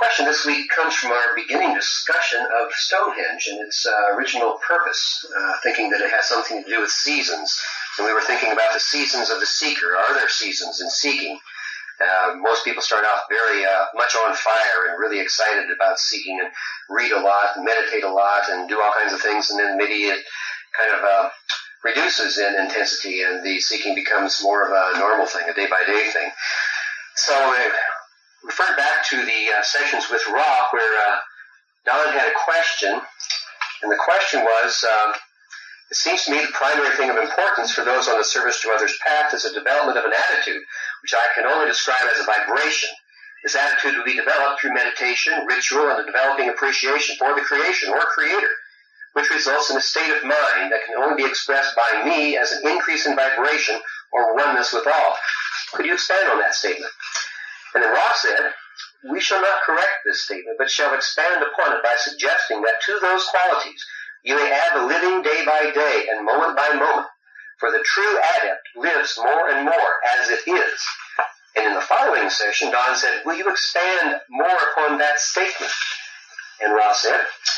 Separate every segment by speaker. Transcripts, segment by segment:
Speaker 1: question this week comes from our beginning discussion of Stonehenge and its original purpose, thinking that it has something to do with seasons. And we were thinking about the seasons of the seeker. Are there seasons in seeking? Most people start off very much on fire and really excited about seeking and read a lot and meditate a lot and do all kinds of things, and then maybe it kind of reduces in intensity and the seeking becomes more of a normal thing, a day-by-day thing. So I referred back to the sessions with Ra where Don had a question, and the question was, it seems to me the primary thing of importance for those on the service to others path is a development of an attitude, which I can only describe as a vibration. This attitude will be developed through meditation, ritual, and a developing appreciation for the creation or creator, which results in a state of mind that can only be expressed by me as an increase in vibration or oneness with all. Could you expand on that statement? And then Ross said, we shall not correct this statement, but shall expand upon it by suggesting that to those qualities you may add the living day by day and moment by moment, for the true adept lives more and more as it is. And in the following session, Don said, will you expand more upon that statement? And Ross said,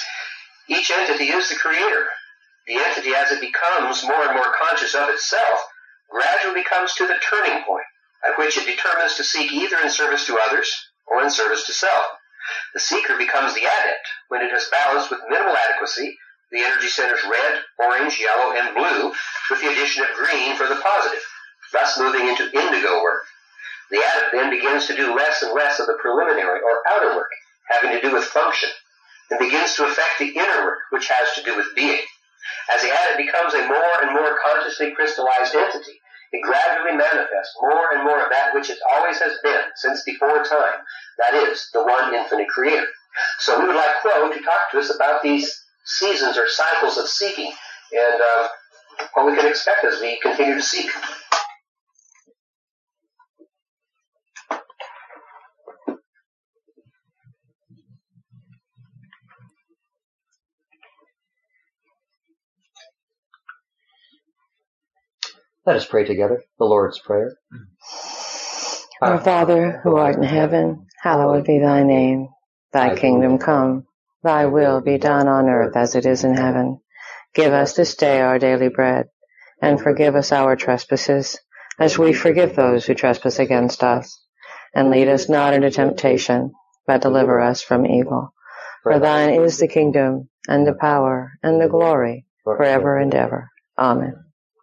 Speaker 1: each entity is the creator. The entity, as it becomes more and more conscious of itself, gradually comes to the turning point at which it determines to seek either in service to others or in service to self. The seeker becomes the adept when it has balanced with minimal adequacy the energy centers red, orange, yellow, and blue, with the addition of green for the positive, thus moving into indigo work. The adept then begins to do less and less of the preliminary or outer work, having to do with function, and begins to affect the inner work, which has to do with being. As the adept becomes a more and more consciously crystallized entity, it gradually manifests more and more of that which it always has been since before time, that is, the one infinite creator. So we would like Quo to talk to us about these seasons or cycles of seeking and what we can expect as we continue to seek.
Speaker 2: Let us pray together the Lord's Prayer.
Speaker 3: Our Father, who art in heaven, hallowed be thy name. Thy kingdom come, thy will be done on earth as it is in heaven. Give us this day our daily bread, and forgive us our trespasses, as we forgive those who trespass against us. And lead us not into temptation, but deliver us from evil. For thine is the kingdom, and the power, and the glory, forever and ever. Amen.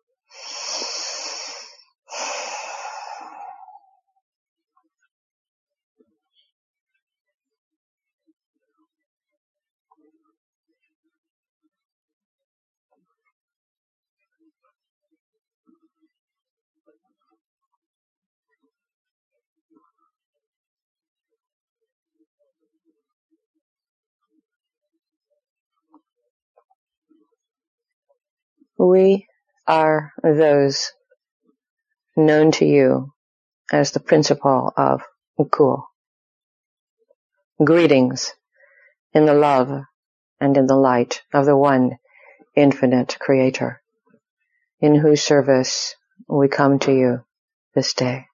Speaker 3: We are those known to you as the principle of Ukuo. Greetings in the love and in the light of the one infinite Creator, in whose service we come to you this day.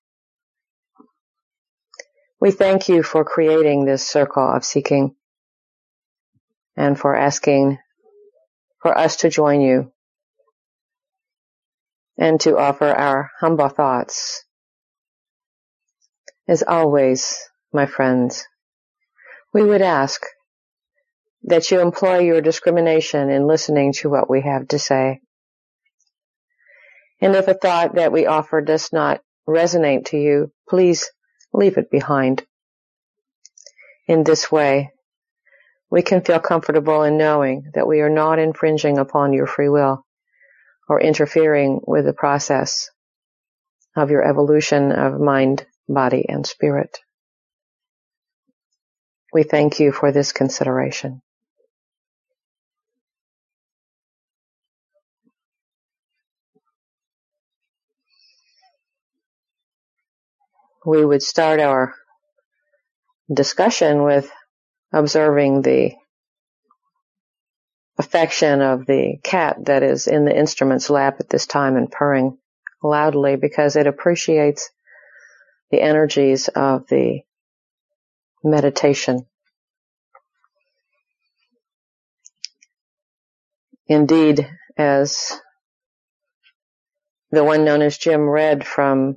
Speaker 3: We thank you for creating this circle of seeking and for asking for us to join you and to offer our humble thoughts. As always, my friends, we would ask that you employ your discrimination in listening to what we have to say. And if a thought that we offer does not resonate to you, please leave it behind. In this way, we can feel comfortable in knowing that we are not infringing upon your free will or interfering with the process of your evolution of mind, body, and spirit. We thank you for this consideration. We would start our discussion with observing the affection of the cat that is in the instrument's lap at this time and purring loudly because it appreciates the energies of the meditation Indeed, as the one known as Jim read from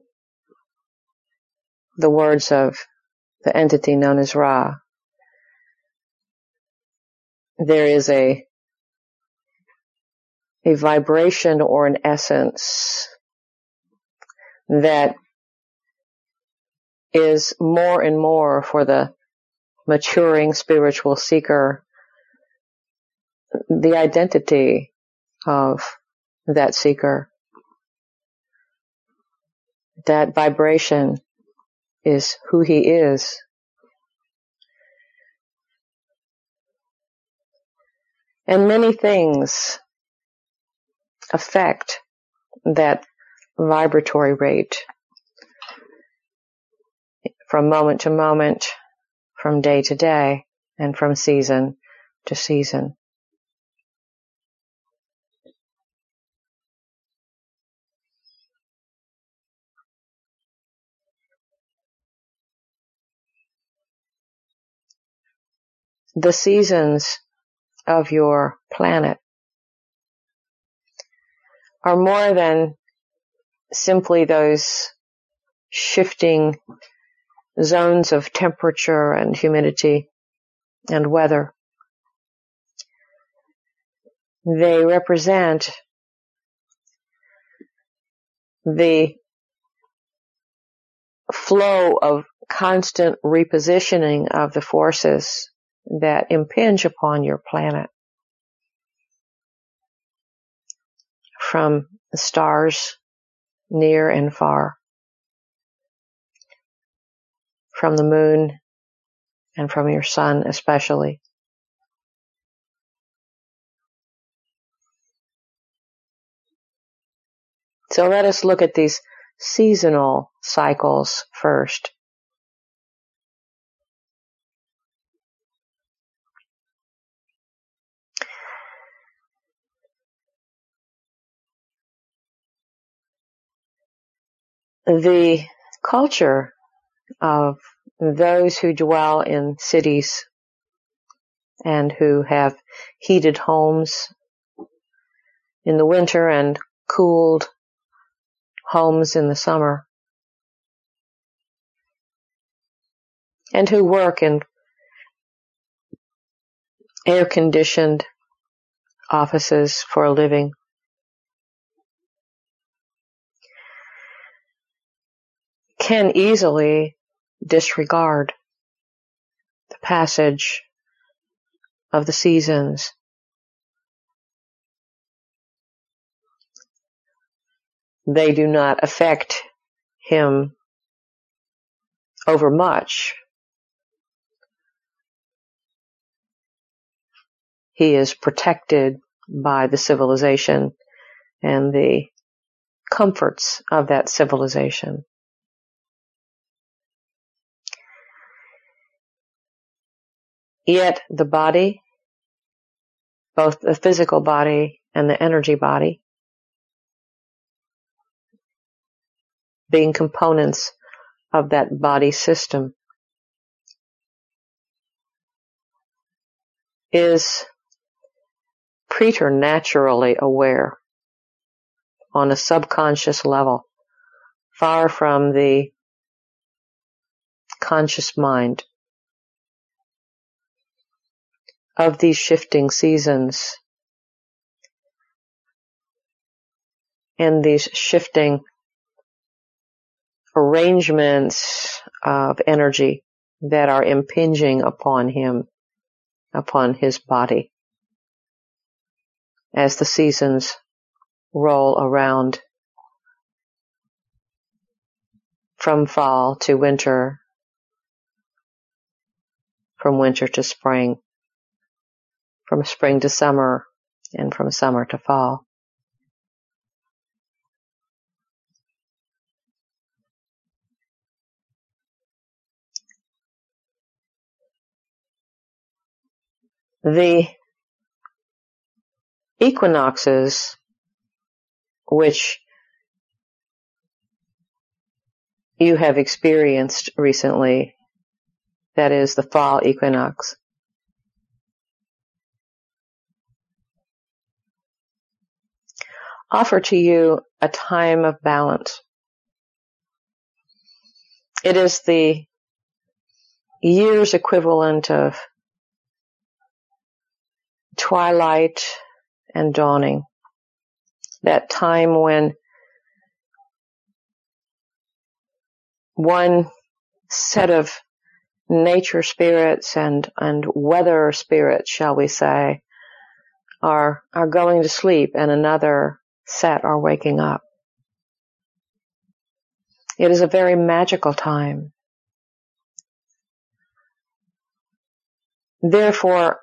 Speaker 3: the words of the entity known as Ra, there is a vibration or an essence that is more and more for the maturing spiritual seeker the identity of that seeker. That vibration is who he is. And many things affect that vibratory rate from moment to moment, from day to day, and from season to season. The seasons of your planet are more than simply those shifting zones of temperature and humidity and weather. They represent the flow of constant repositioning of the forces that impinge upon your planet. From the stars near and far, from the moon and from your sun especially. So let us look at these seasonal cycles first. The culture of those who dwell in cities and who have heated homes in the winter and cooled homes in the summer, and who work in air-conditioned offices for a living, can easily disregard the passage of the seasons. They do not affect him overmuch. He is protected by the civilization and the comforts of that civilization. Yet the body, both the physical body and the energy body, being components of that body system, is preternaturally aware on a subconscious level, far from the conscious mind, of these shifting seasons and these shifting arrangements of energy that are impinging upon him, upon his body, as the seasons roll around from fall to winter, from winter to spring, from spring to summer, and from summer to fall. The equinoxes, which you have experienced recently, that is the fall equinox, offer to you a time of balance. It is the year's equivalent of twilight and dawning, that time when one set of nature spirits and weather spirits, shall we say, are going to sleep and another set are waking up. It is a very magical time. Therefore,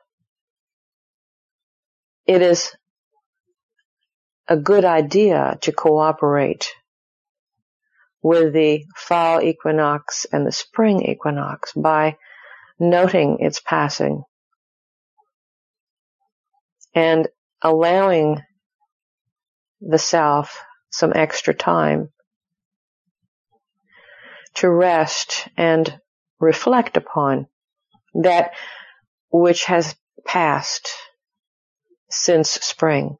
Speaker 3: it is a good idea to cooperate with the fall equinox and the spring equinox by noting its passing and allowing the self some extra time to rest and reflect upon that which has passed since spring.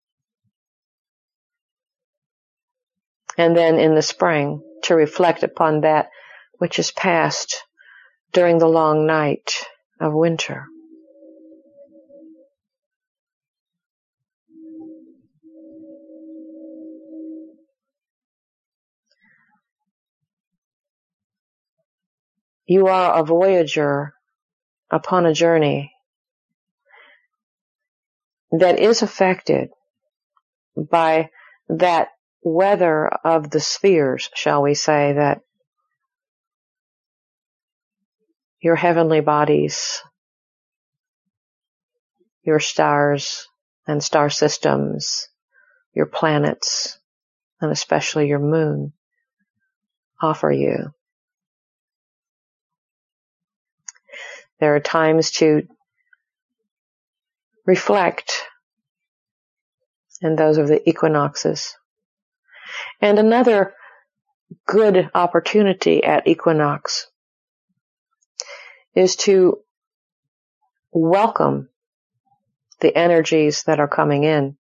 Speaker 3: And then in the spring, to reflect upon that which is past during the long night of winter. You are a voyager upon a journey that is affected by that weather of the spheres, shall we say, that your heavenly bodies, your stars and star systems, your planets, and especially your moon, offer you. There are times to reflect, and those of the equinoxes. And another good opportunity at equinox is to welcome the energies that are coming in.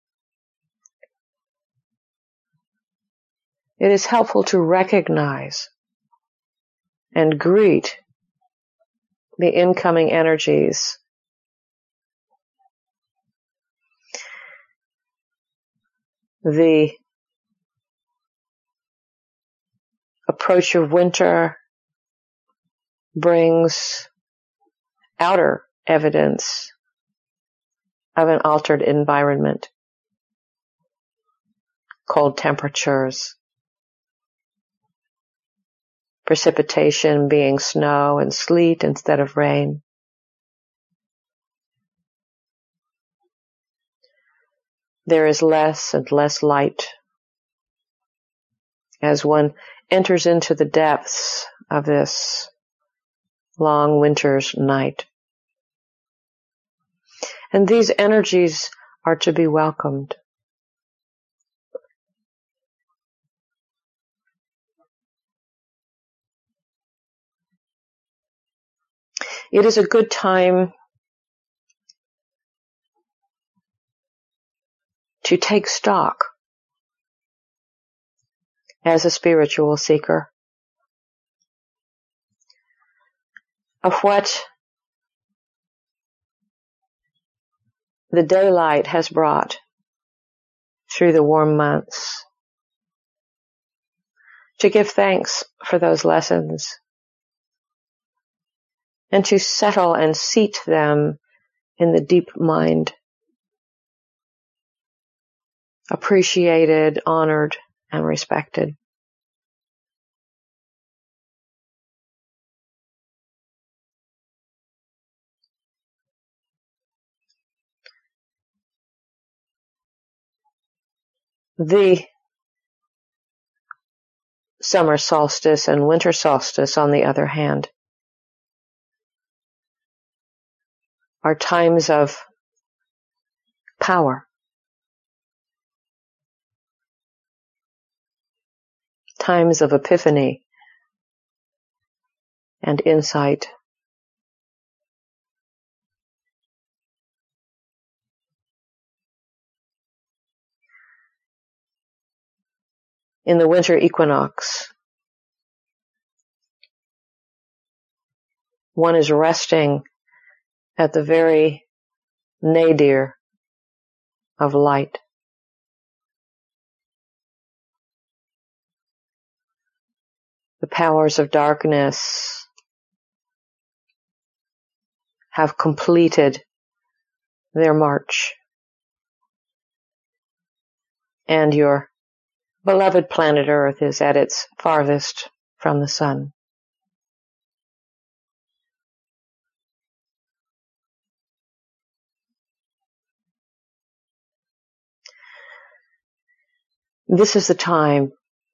Speaker 3: It is helpful to recognize and greet the incoming energies. The approach of winter brings outer evidence of an altered environment, cold temperatures, precipitation being snow and sleet instead of rain. There is less and less light as one enters into the depths of this long winter's night. And these energies are to be welcomed. It is a good time to take stock as a spiritual seeker of what the daylight has brought through the warm months, to give thanks for those lessons and to settle and seat them in the deep mind, appreciated, honored, and respected. The summer solstice and winter solstice, on the other hand, are times of power, times of epiphany and insight. in the winter equinox, one is resting at the very nadir of light. The powers of darkness have completed their march, and your beloved planet Earth is at its farthest from the sun. This is the time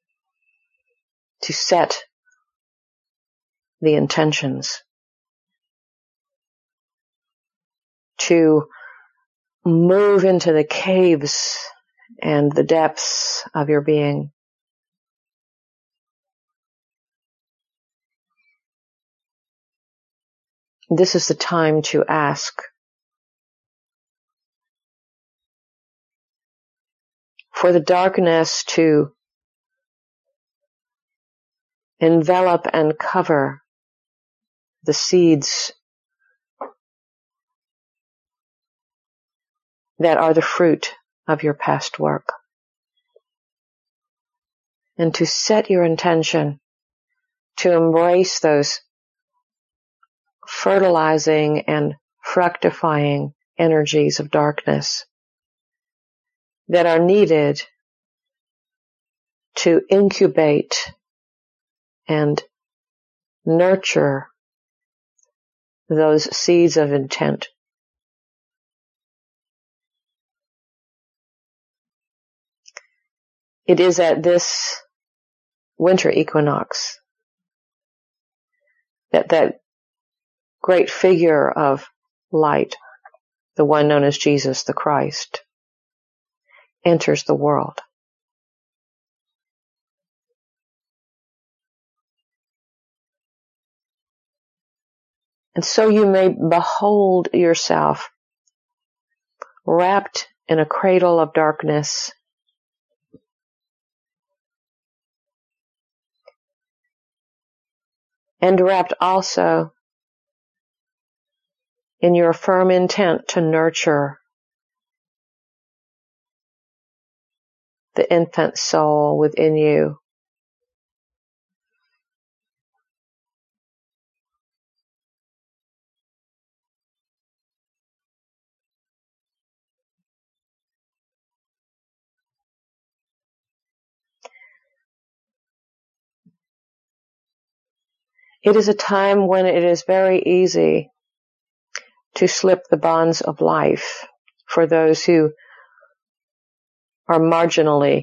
Speaker 3: to set the intentions, to move into the caves and the depths of your being. This is the time to ask for the darkness to envelop and cover the seeds that are the fruit of your past work, and to set your intention to embrace those fertilizing and fructifying energies of darkness that are needed to incubate and nurture those seeds of intent. It is at this winter equinox that great figure of light, the one known as Jesus the Christ, enters the world. And so you may behold yourself wrapped in a cradle of darkness, and wrapped also in your firm intent to nurture the infant soul within you. It is a time when it is very easy to slip the bonds of life for those who are marginally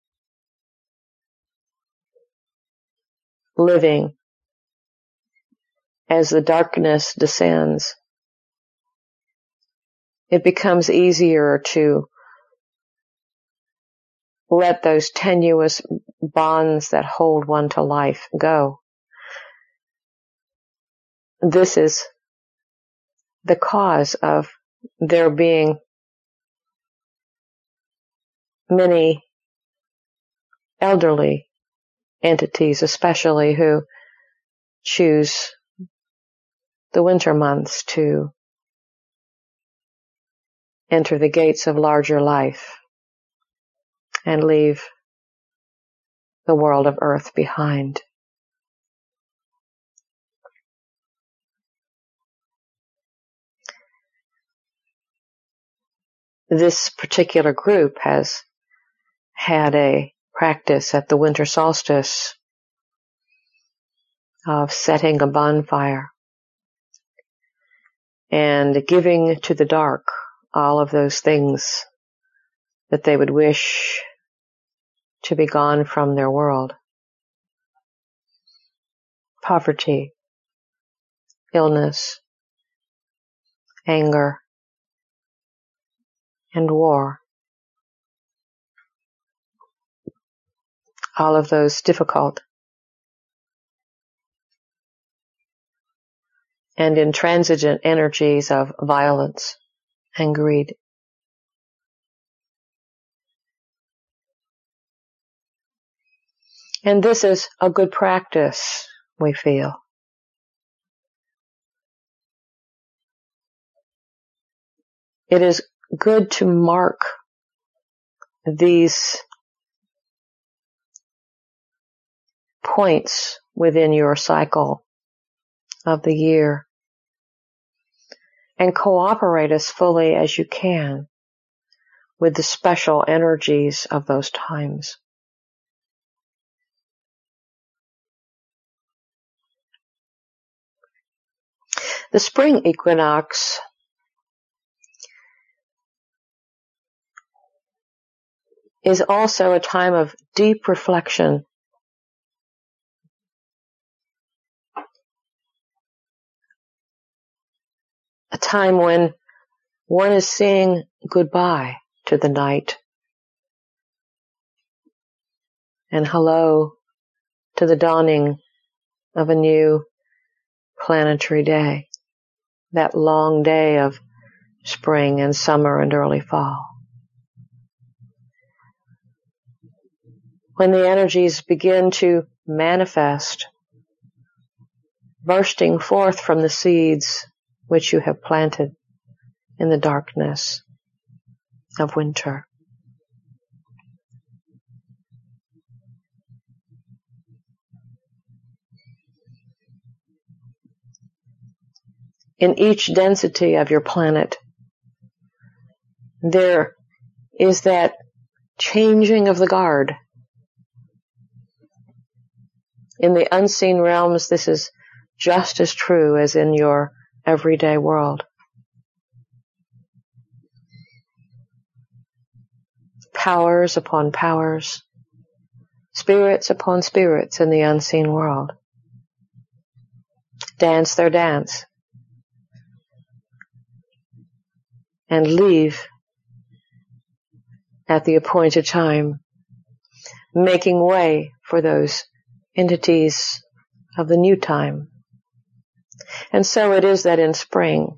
Speaker 3: living as the darkness descends. It becomes easier to let those tenuous bonds that hold one to life go. This is the cause of there being many elderly entities, especially who choose the winter months to enter the gates of larger life and leave the world of earth behind. This particular group has had a practice at the winter solstice of setting a bonfire and giving to the dark all of those things that they would wish to be gone from their world. Poverty, illness, anger, and war. All of those difficult and intransigent energies of violence and greed. And this is a good practice, we feel. It is good to mark these points within your cycle of the year and cooperate as fully as you can with the special energies of those times. The spring equinox is also a time of deep reflection. A time when one is saying goodbye to the night and hello to the dawning of a new planetary day, that long day of spring and summer and early fall. When the energies begin to manifest, bursting forth from the seeds which you have planted in the darkness of winter. In each density of your planet, there is that changing of the guard. In the unseen realms, this is just as true as in your everyday world. Powers upon powers, spirits upon spirits in the unseen world dance their dance and leave at the appointed time, making way for those entities of the new time. And so it is that in spring,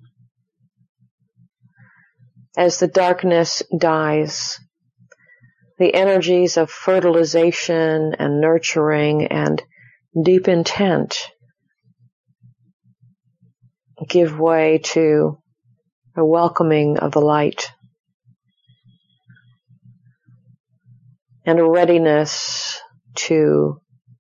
Speaker 3: as the darkness dies, the energies of fertilization and nurturing and deep intent give way to a welcoming of the light and a readiness to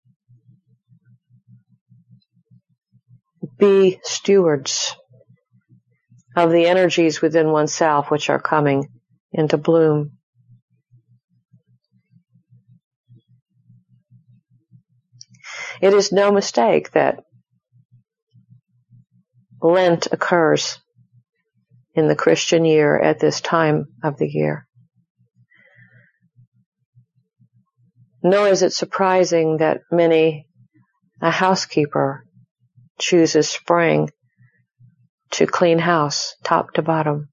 Speaker 3: be stewards of the energies within oneself which are coming into bloom. It is no mistake that Lent occurs in the Christian year at this time of the year. Nor is it surprising that a housekeeper chooses spring to clean house top to bottom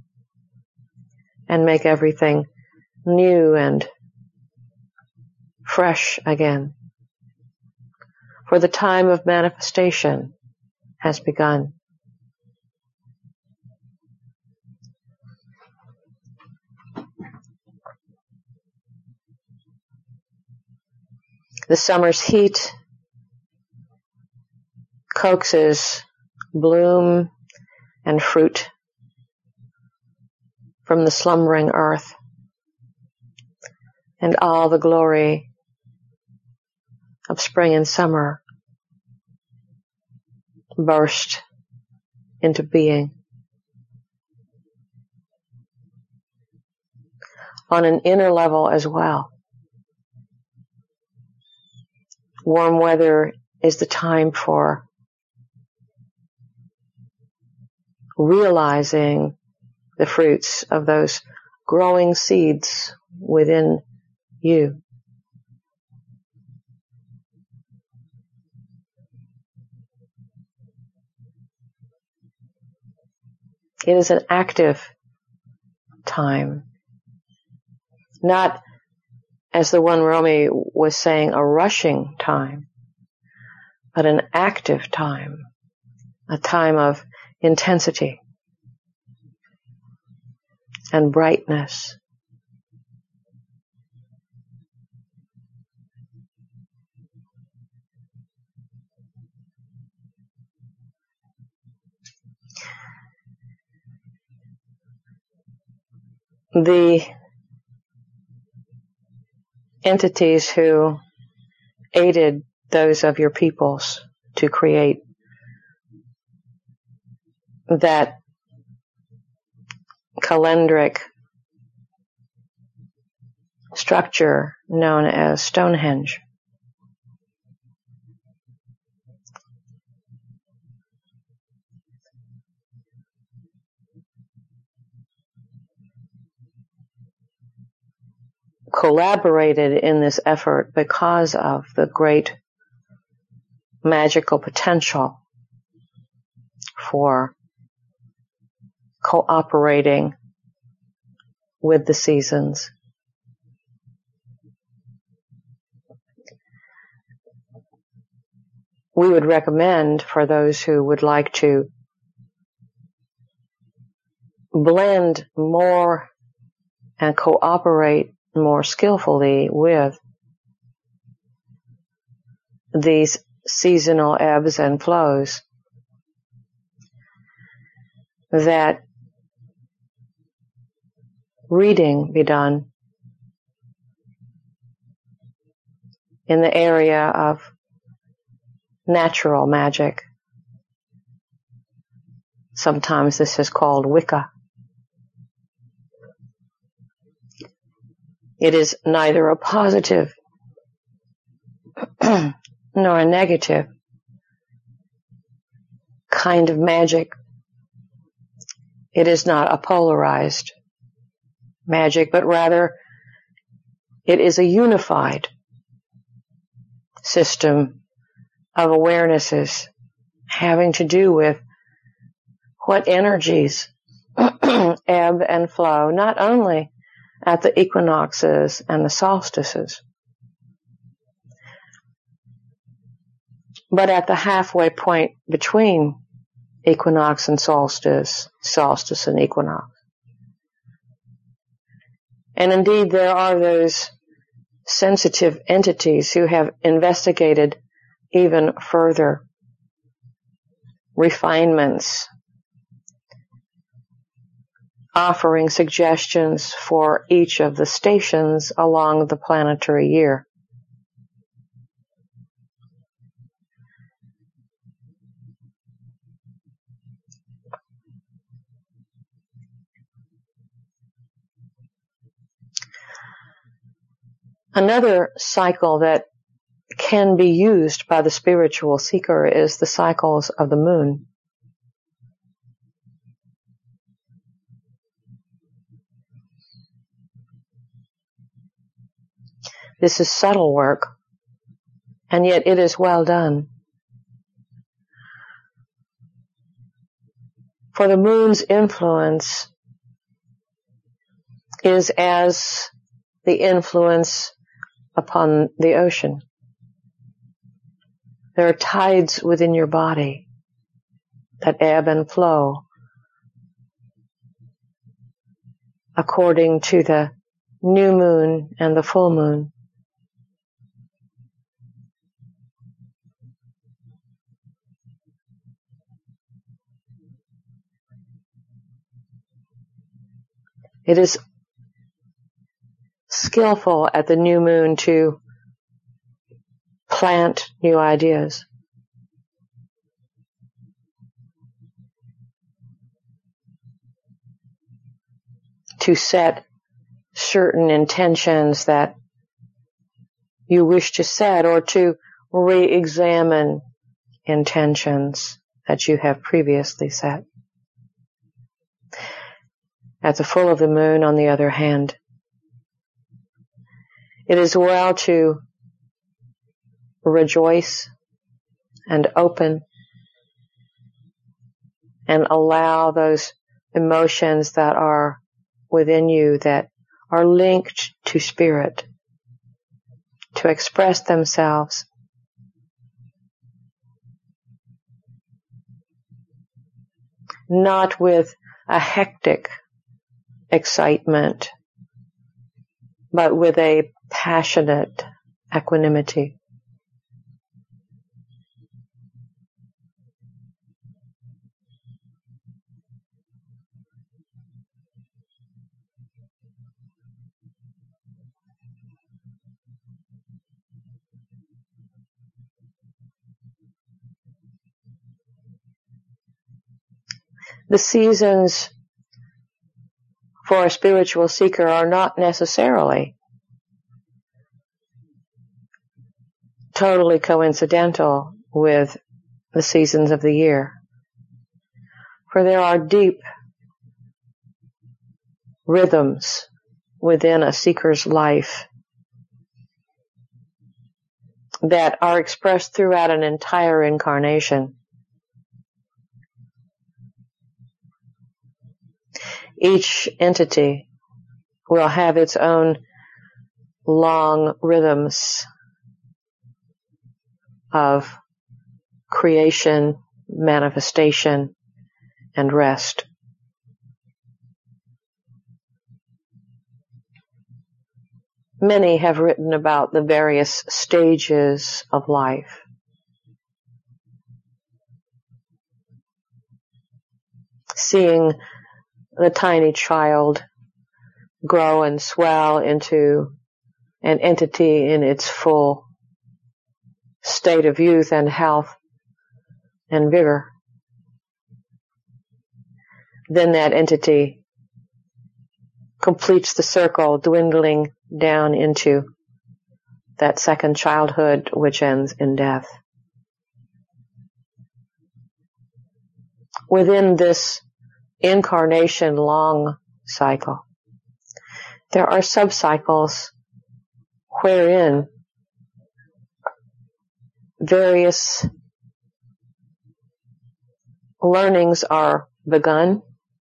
Speaker 3: and make everything new and fresh again. For the time of manifestation has begun. The summer's heat coaxes bloom and fruit from the slumbering earth, and all the glory of spring and summer burst into being. On an inner level as well, warm weather is the time for realizing the fruits of those growing seeds within you. It is an active time, not, as the one Romy was saying, a rushing time, but an active time, a time of intensity and brightness. the entities who aided those of your peoples to create that calendric structure known as Stonehenge. Collaborated in this effort because of the great magical potential for cooperating with the seasons. We would recommend for those who would like to blend more and cooperate more skillfully with these seasonal ebbs and flows, that reading be done in the area of natural magic. Sometimes this is called Wicca. It is neither a positive nor a negative kind of magic. It is not a polarized magic, but rather it is a unified system of awarenesses having to do with what energies ebb and flow, not only at the equinoxes and the solstices, but at the halfway point between equinox and solstice, solstice and equinox. And indeed, there are those sensitive entities who have investigated even further refinements, offering suggestions for each of the stations along the planetary year. Another cycle that can be used by the spiritual seeker is the cycles of the moon. This is subtle work, and yet it is well done. For the moon's influence is as the influence upon the ocean. There are tides within your body that ebb and flow according to the new moon and the full moon. It is skillful at the new moon to plant new ideas. To set certain intentions that you wish to set, or to re-examine intentions that you have previously set. At the full of the moon, on the other hand, it is well to rejoice and open and allow those emotions that are within you that are linked to spirit to express themselves. Not with a hectic excitement, but with a passionate equanimity. The seasons for a spiritual seeker are not necessarily totally coincidental with the seasons of the year. For there are deep rhythms within a seeker's life that are expressed throughout an entire incarnation. Each entity will have its own long rhythms of creation, manifestation, and rest. Many have written about the various stages of life. Seeing the tiny child grow and swell into an entity in its full state of youth and health and vigor. Then that entity completes the circle, dwindling down into that second childhood, which ends in death. Within this incarnation-long cycle, there are subcycles wherein various learnings are begun,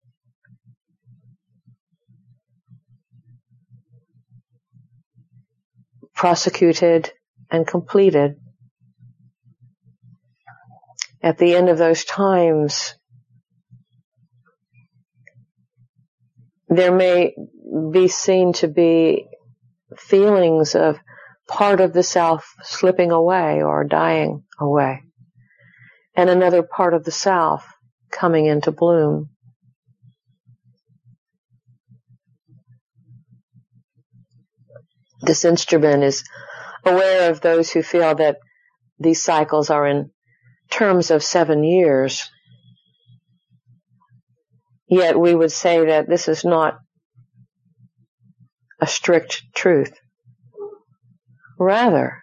Speaker 3: prosecuted, and completed. At the end of those times, there may be seen to be feelings of part of the self slipping away or dying away, and another part of the self coming into bloom. This instrument is aware of those who feel that these cycles are in terms of 7 years. Yet we would say that this is not a strict truth. Rather,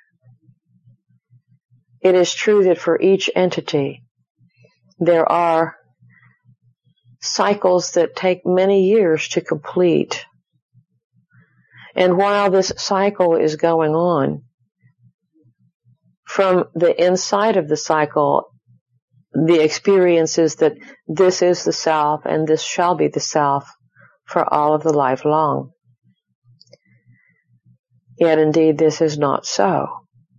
Speaker 3: it is true that for each entity, there are cycles that take many years to complete. And while this cycle is going on, from the inside of the cycle, the experience is that this is the self and this shall be the self for all of the life long. Yet indeed this is not so.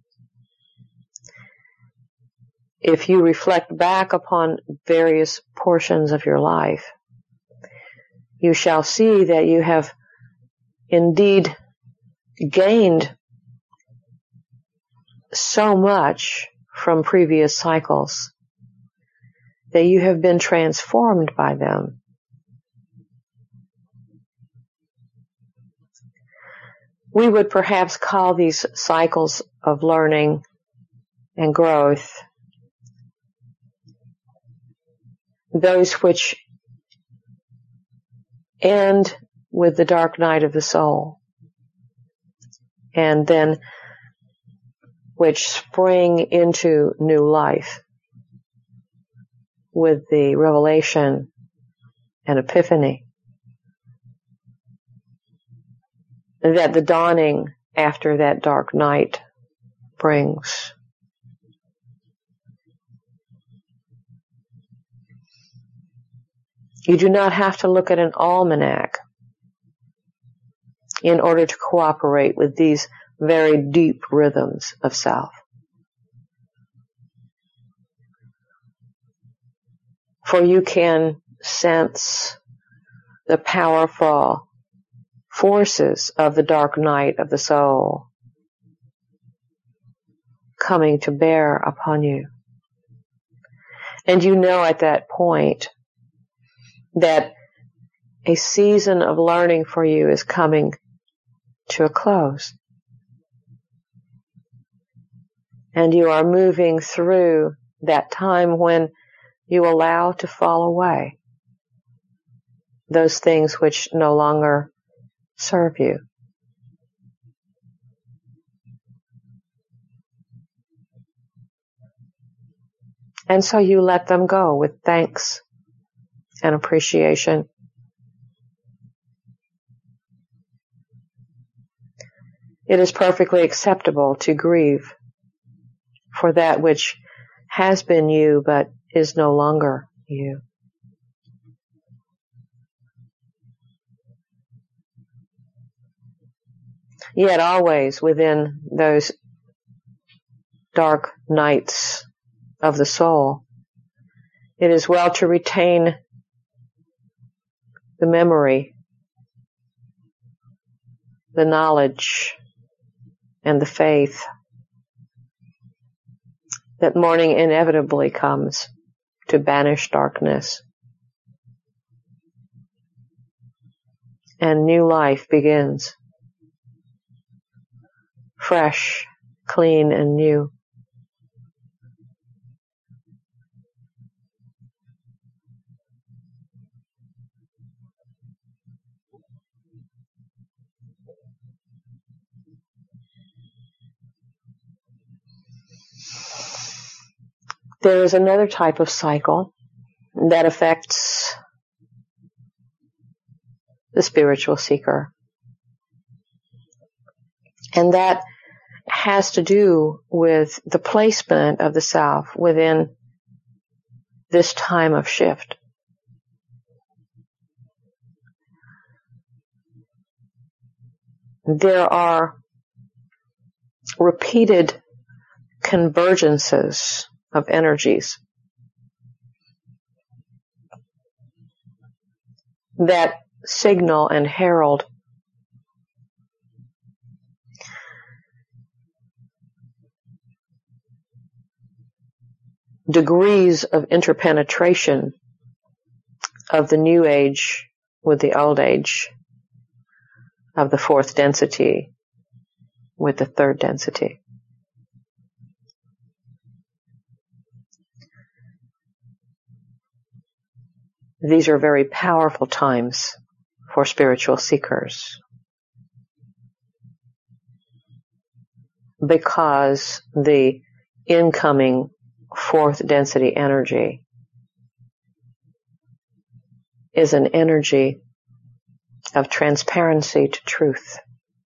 Speaker 3: If you reflect back upon various portions of your life, you shall see that you have indeed gained so much from previous cycles that you have been transformed by them. We would perhaps call these cycles of learning and growth those which end with the dark night of the soul, and then which spring into new life with the revelation and epiphany that the dawning after that dark night brings. You do not have to look at an almanac in order to cooperate with these very deep rhythms of self. For you can sense the powerful forces of the dark night of the soul coming to bear upon you. And you know at that point that a season of learning for you is coming to a close. And you are moving through that time when you allow to fall away those things which no longer serve you. And so you let them go with thanks and appreciation. It is perfectly acceptable to grieve for that which has been you but is no longer you. Yet always within those dark nights of the soul, it is well to retain the memory, the knowledge, and the faith that morning inevitably comes to banish darkness, and new life begins, fresh, clean, and new. There is another type of cycle that affects the spiritual seeker. And that has to do with the placement of the self within this time of shift. There are repeated convergences of energies that signal and herald degrees of interpenetration of the new age with the old age, of the fourth density with the third density. These are very powerful times for spiritual seekers because the incoming fourth density energy is an energy of transparency to truth.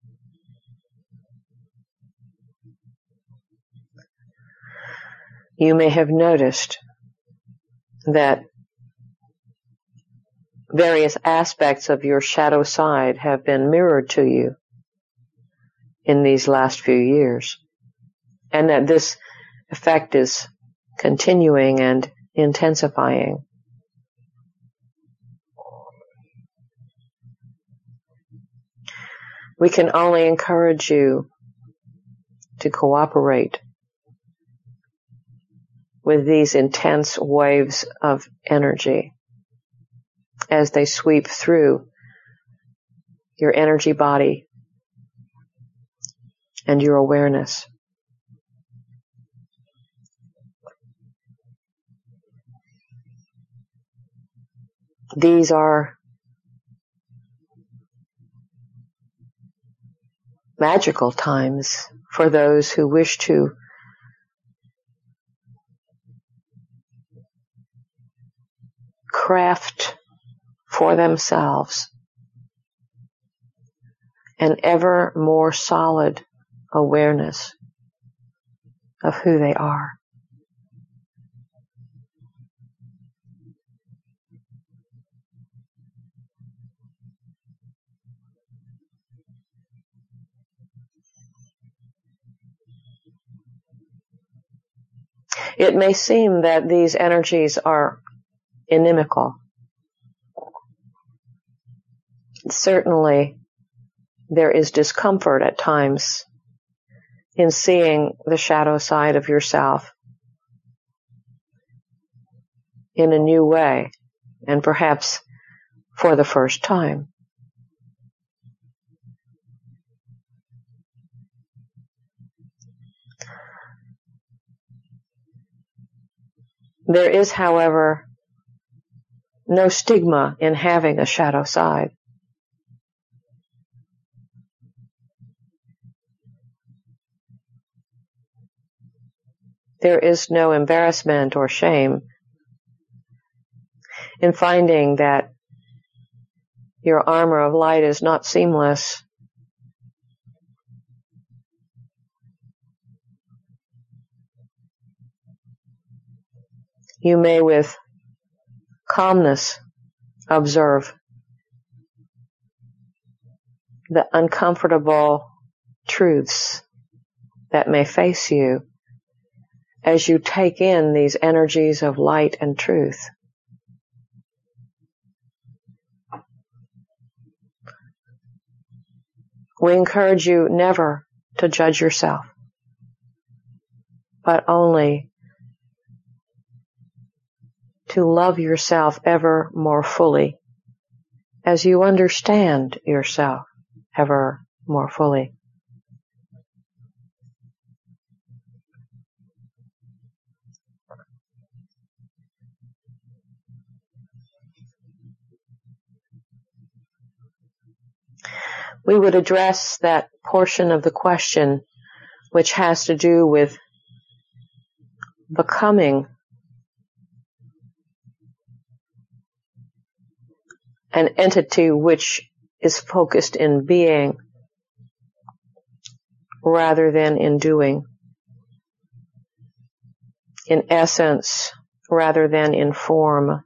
Speaker 3: You may have noticed that various aspects of your shadow side have been mirrored to you in these last few years, and that this effect is continuing and intensifying. We can only encourage you to cooperate with these intense waves of energy as they sweep through your energy body and your awareness. These are magical times for those who wish to craft for themselves an ever more solid awareness of who they are. It may seem that these energies are inimical. Certainly, there is discomfort at times in seeing the shadow side of yourself in a new way, and perhaps for the first time. There is, however, no stigma in having a shadow side. There is no embarrassment or shame in finding that your armor of light is not seamless. You may with calmness observe the uncomfortable truths that may face you as you take in these energies of light and truth. We encourage you never to judge yourself, but only to love yourself ever more fully as you understand yourself ever more fully. We would address that portion of the question which has to do with becoming an entity which is focused in being rather than in doing, in essence rather than in form.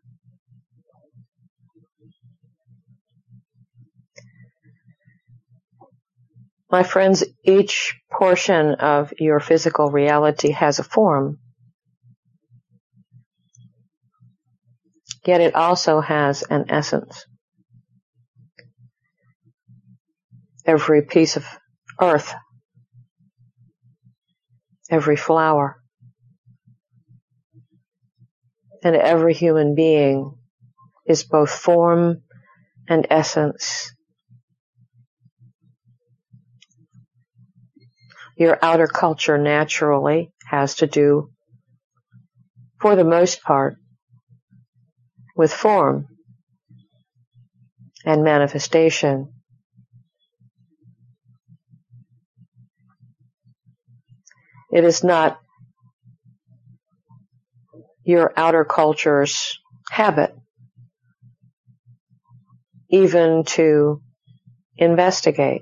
Speaker 3: My friends, each portion of your physical reality has a form, yet it also has an essence. Every piece of earth, every flower, and every human being is both form and essence. Your outer culture naturally has to do, for the most part, with form and manifestation. It is not your outer culture's habit even to investigate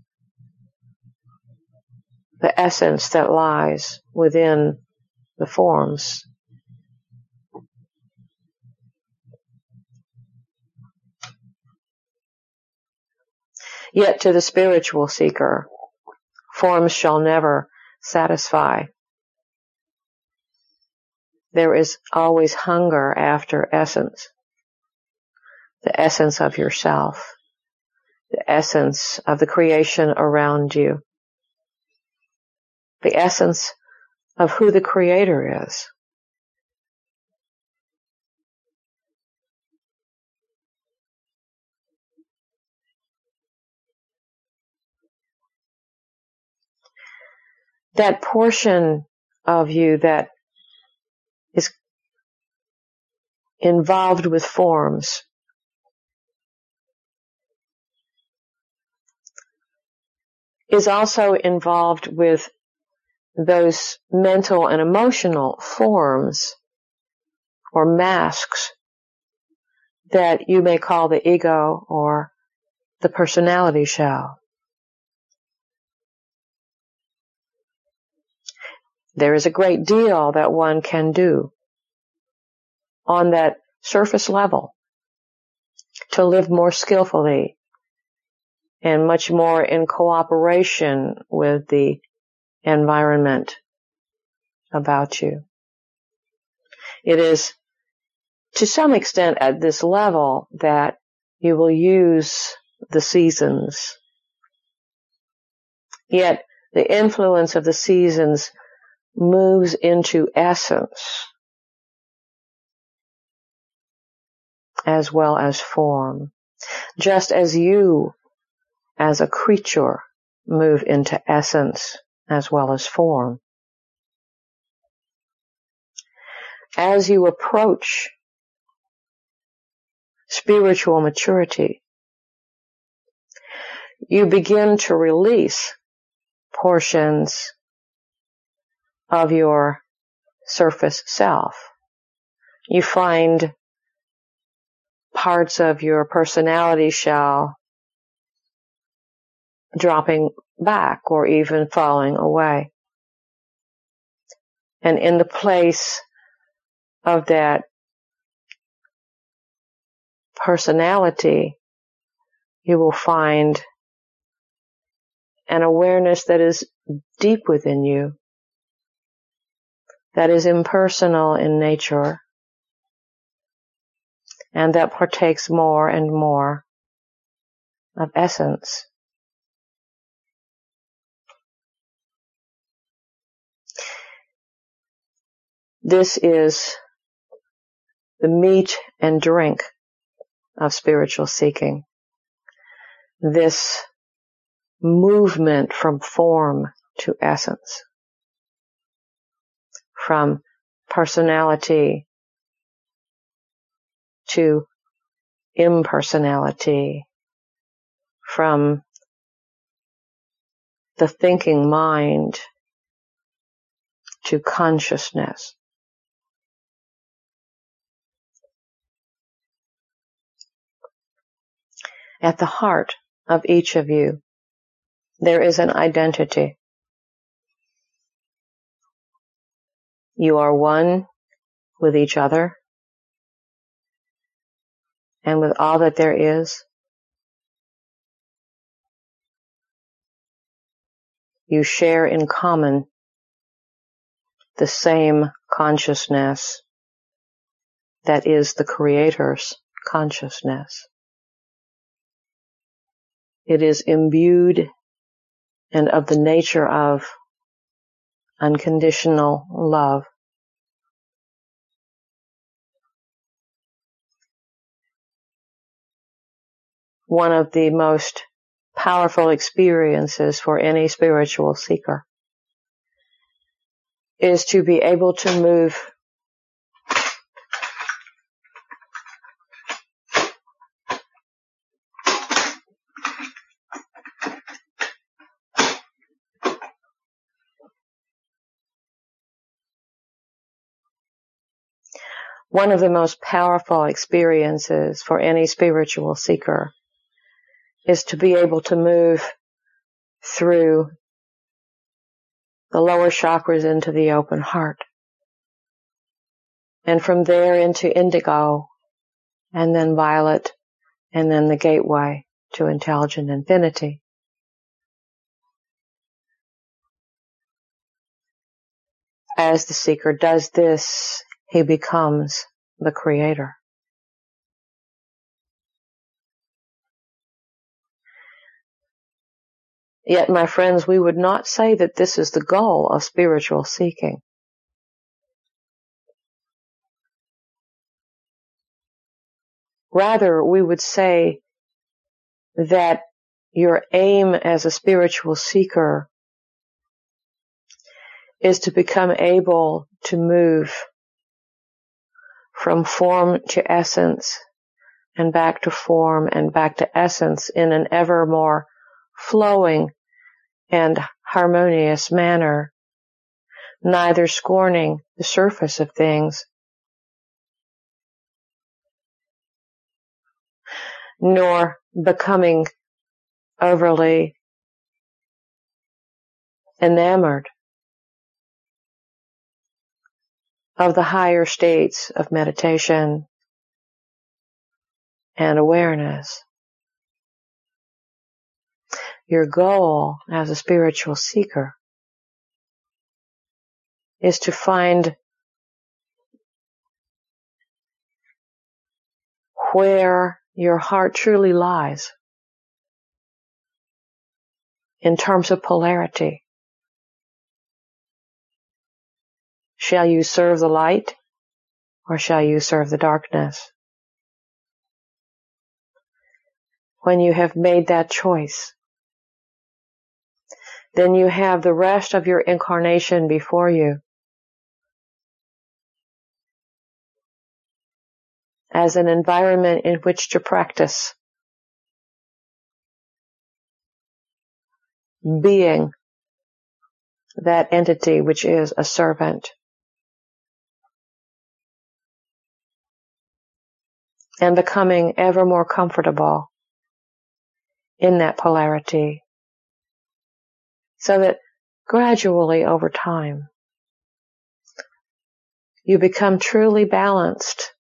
Speaker 3: the essence that lies within the forms. Yet to the spiritual seeker, forms shall never satisfy. There is always hunger after essence, the essence of yourself, the essence of the creation around you, the essence of who the Creator is. That portion of you that is involved with forms is also involved with those mental and emotional forms or masks that you may call the ego or the personality shell. There is a great deal that one can do on that surface level to live more skillfully and much more in cooperation with the environment about you. It is to some extent at this level that you will use the seasons. Yet the influence of the seasons moves into essence as well as form, just as you as a creature move into essence as well as form. As you approach spiritual maturity, you begin to release portions of your surface self. You find parts of your personality shell dropping back or even falling away. And in the place of that personality, you will find an awareness that is deep within you, that is impersonal in nature, and that partakes more and more of essence. This is the meat and drink of spiritual seeking. This movement from form to essence, from personality to impersonality, from the thinking mind to consciousness. At the heart of each of you, there is an identity. You are one with each other and with all that there is. You share in common the same consciousness that is the Creator's consciousness. It is imbued and of the nature of unconditional love. One of the most powerful experiences for any spiritual seeker is to be able to move One of the most powerful experiences for any spiritual seeker is to be able to move through the lower chakras into the open heart, and from there into indigo, and then violet, and then the gateway to intelligent infinity. As the seeker does this, he becomes the Creator. Yet, my friends, we would not say that this is the goal of spiritual seeking. Rather, we would say that your aim as a spiritual seeker is to become able to move from form to essence and back to form and back to essence in an ever more flowing and harmonious manner, neither scorning the surface of things nor becoming overly enamored of the higher states of meditation and awareness. Your goal as a spiritual seeker is to find where your heart truly lies in terms of polarity. Shall you serve the light, or shall you serve the darkness? When you have made that choice, then you have the rest of your incarnation before you. as an environment in which to practice being that entity which is a servant, and becoming ever more comfortable in that polarity, so that gradually over time you become truly balanced.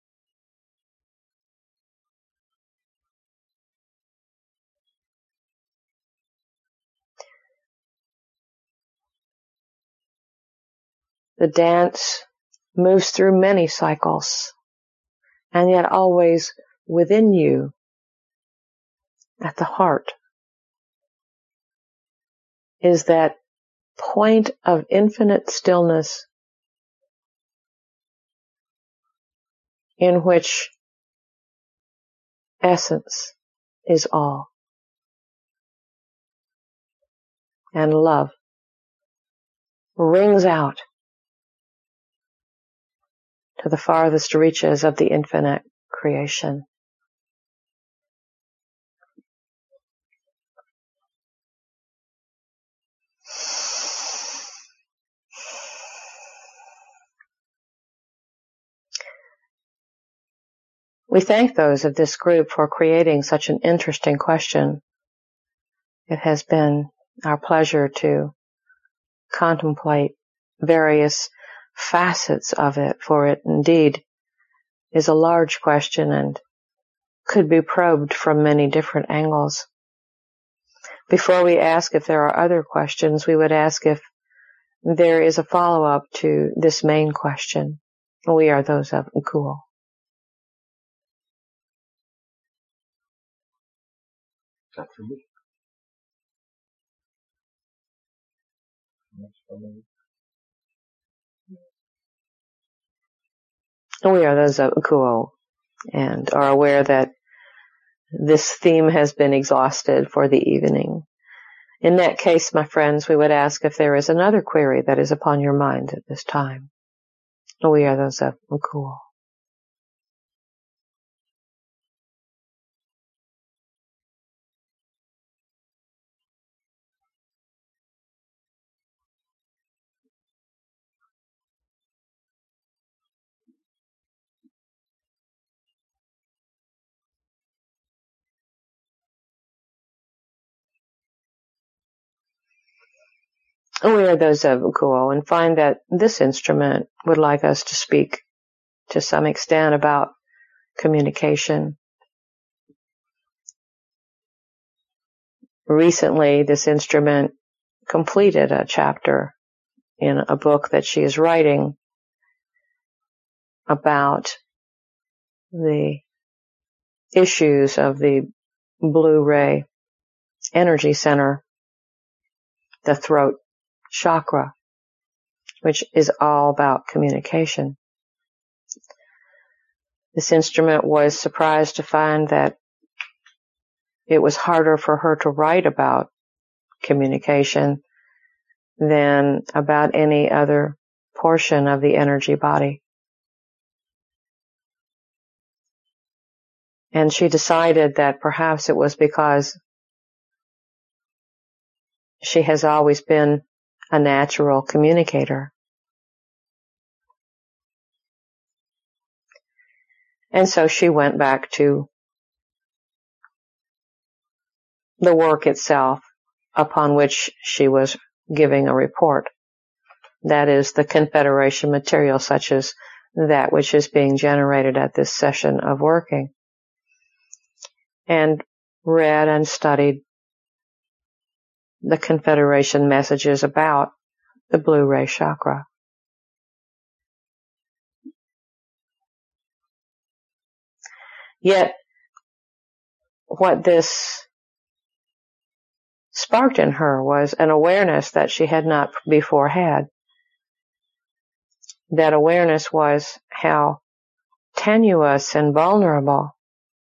Speaker 3: The dance moves through many cycles, and yet always within you, at the heart, is that point of infinite stillness in which essence is all, and love rings out to the farthest reaches of the infinite creation. We thank those of this group for creating such an interesting question. It has been our pleasure to contemplate various facets of it, for it indeed is a large question and could be probed from many different angles. Before we ask if there are other questions, we would ask if there is a follow-up to this main question. We are those of Ukuo.
Speaker 2: Not for me.
Speaker 3: We are those of Ukuo and are aware that this theme has been exhausted for the evening. In that case, my friends, we would ask if there is another query that is upon your mind at this time. We are those of Ukuo. We are those of Ukuo and find that this instrument would like us to speak to some extent about communication. Recently, this instrument completed a chapter in a book that she is writing about the issues of the blue ray energy center, the throat chakra, which is all about communication. This instrument was surprised to find that it was harder for her to write about communication than about any other portion of the energy body. And she decided that perhaps it was because she has always been a natural communicator. And so she went back to the work itself upon which she was giving a report. That is the Confederation material, such as that which is being generated at this session of working. And read and studied the Confederation messages about the blue ray chakra. Yet, what this sparked in her was an awareness that she had not before had. That awareness was how tenuous and vulnerable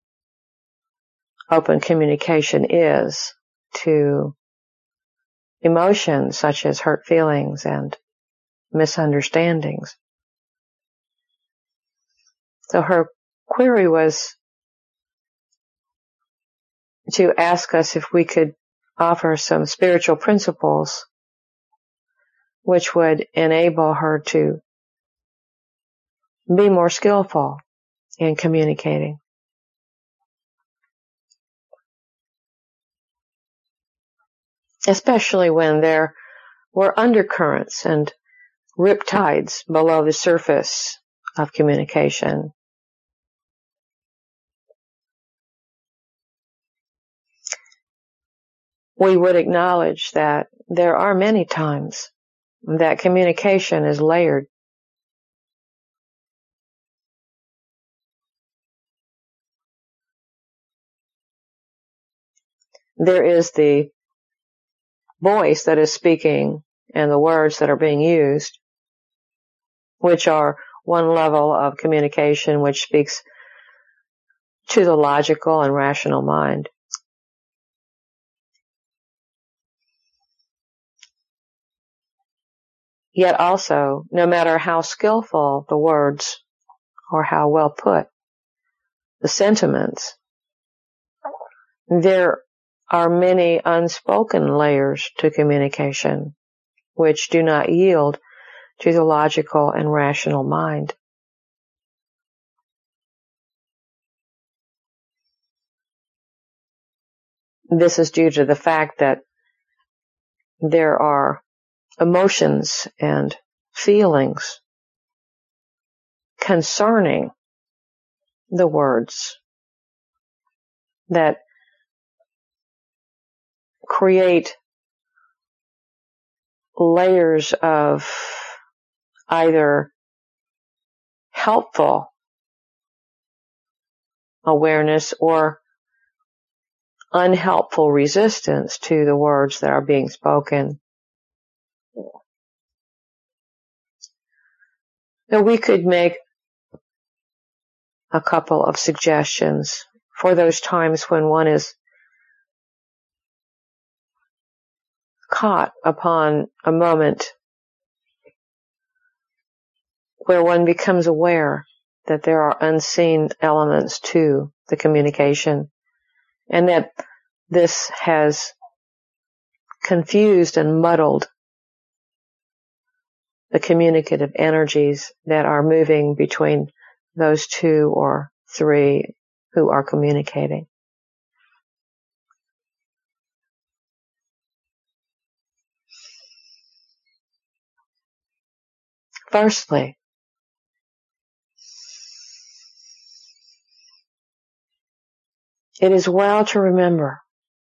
Speaker 3: open communication is to emotions such as hurt feelings and misunderstandings. So her query was to ask us if we could offer some spiritual principles which would enable her to be more skillful in communicating. Especially when there were undercurrents and riptides below the surface of communication. We would acknowledge that there are many times that communication is layered. There is the voice that is speaking and the words that are being used, which are one level of communication which speaks to the logical and rational mind. Yet also, no matter how skillful the words or how well put the sentiments, there are many unspoken layers to communication which do not yield to the logical and rational mind. This is due to the fact that there are emotions and feelings concerning the words that create layers of either helpful awareness or unhelpful resistance to the words that are being spoken. Now we could make a couple of suggestions for those times when one is caught upon a moment where one becomes aware that there are unseen elements to the communication and that this has confused and muddled the communicative energies that are moving between those two or three who are communicating. Firstly, it is well to remember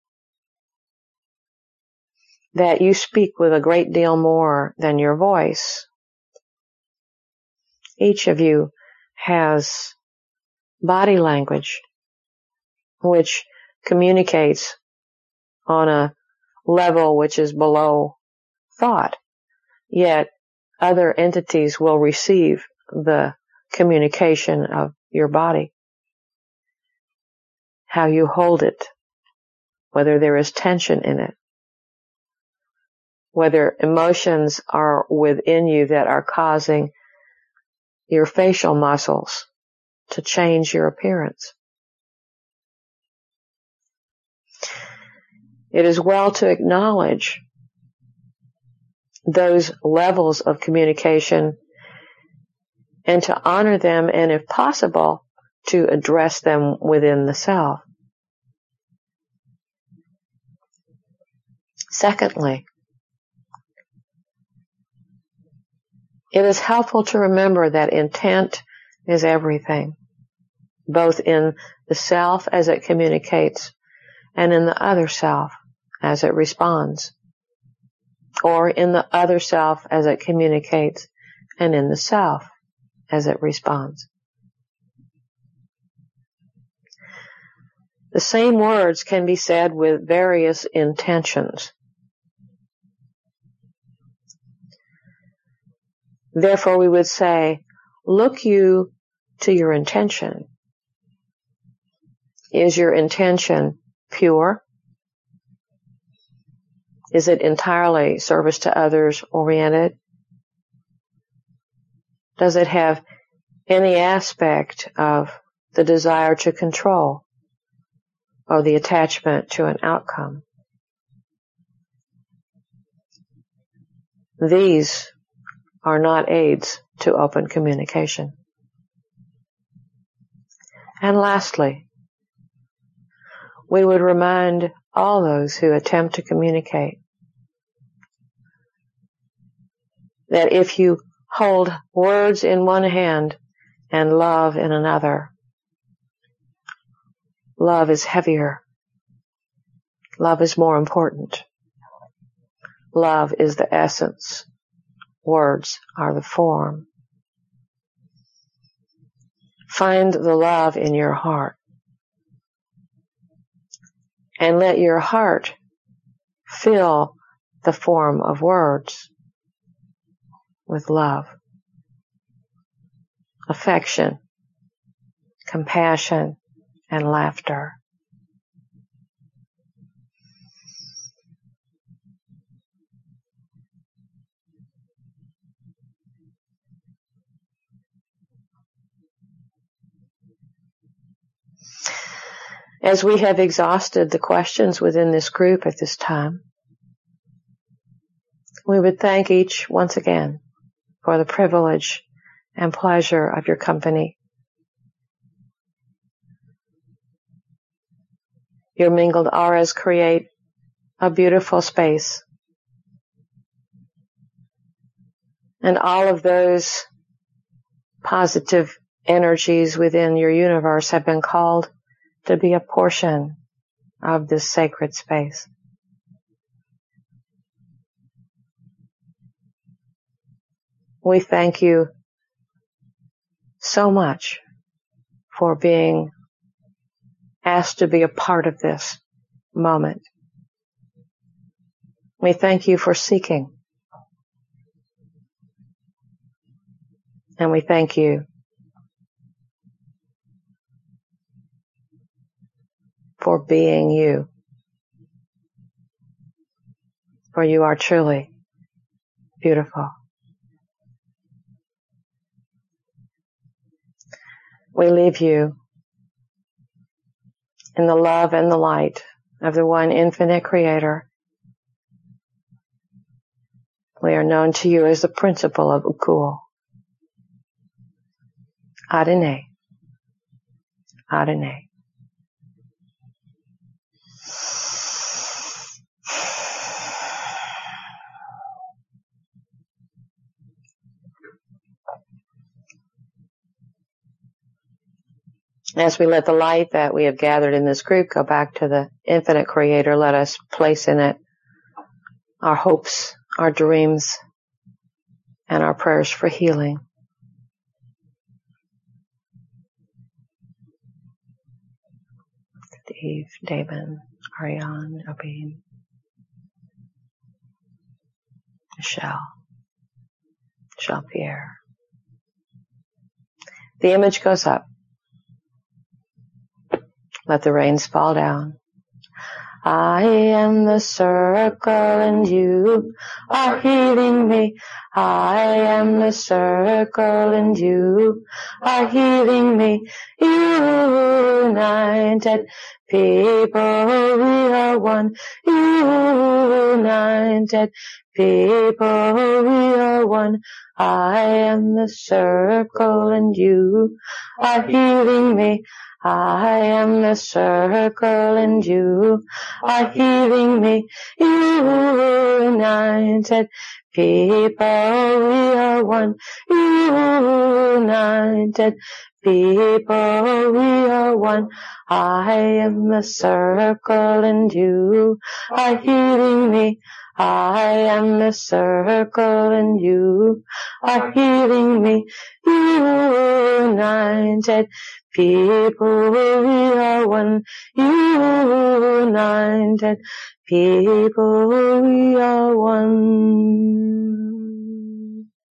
Speaker 3: that you speak with a great deal more than your voice. Each of you has body language which communicates on a level which is below thought, yet other entities will receive the communication of your body. How you hold it, whether there is tension in it, whether emotions are within you that are causing your facial muscles to change your appearance. It is well to acknowledge those levels of communication and to honor them, and if possible, to address them within the self. Secondly, it is helpful to remember that intent is everything, both in the self as it communicates and in the other self as it responds, or in the other self as it communicates and in the self as it responds. The same words can be said with various intentions. Therefore, we would say, look you to your intention. Is your intention pure? Is it entirely service to others oriented? Does it have any aspect of the desire to control or the attachment to an outcome. These are not aids to open communication. And lastly, we would remind all those who attempt to communicate that if you hold words in one hand and love in another, love is heavier. Love is more important. Love is the essence. Words are the form. Find the love in your heart. And let your heart fill the form of words with love, affection, compassion, and laughter. As we have exhausted the questions within this group at this time, we would thank each once again for the privilege and pleasure of your company. Your mingled auras create a beautiful space. And all of those positive energies within your universe have been called to be a portion of this sacred space. We thank you so much for being asked to be a part of this moment. We thank you for seeking. And we thank you for being you. For you are truly beautiful. We leave you in the love and the light of the one infinite creator. We are known to you as the principle of Ukul. Adonai. Adonai. As we let the light that we have gathered in this group go back to the infinite creator, let us place in it our hopes, our dreams, and our prayers for healing. Steve, Damon, Ariane, Obin, Michelle, Jean-Pierre. The image goes up. Let the rains fall down. I am the circle and you are healing me. I am the circle and you are healing me. United people, we are one. United people, we are one. I am the circle and you are healing me. I am the circle and you are healing me. United people, we are one. United people, we are one. I am the circle and you are healing me. I am the circle and you are healing me. United people, we are one. United people, we are one.